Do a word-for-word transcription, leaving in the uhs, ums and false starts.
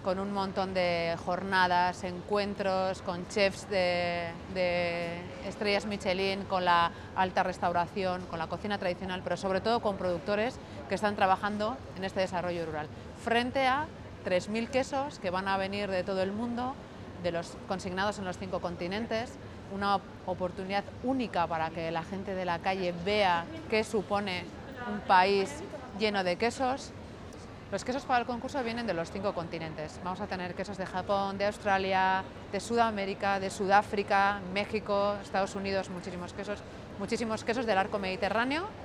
con un montón de jornadas, encuentros con chefs de, de estrellas Michelin, con la alta restauración, con la cocina tradicional, pero sobre todo con productores que están trabajando en este desarrollo rural, frente a tres mil quesos que van a venir de todo el mundo, de los consignados en los cinco continentes, una oportunidad única para que la gente de la calle vea qué supone un país lleno de quesos. Los quesos para el concurso vienen de los cinco continentes. Vamos a tener quesos de Japón, de Australia, de Sudamérica, de Sudáfrica, México, Estados Unidos, muchísimos quesos, muchísimos quesos del arco mediterráneo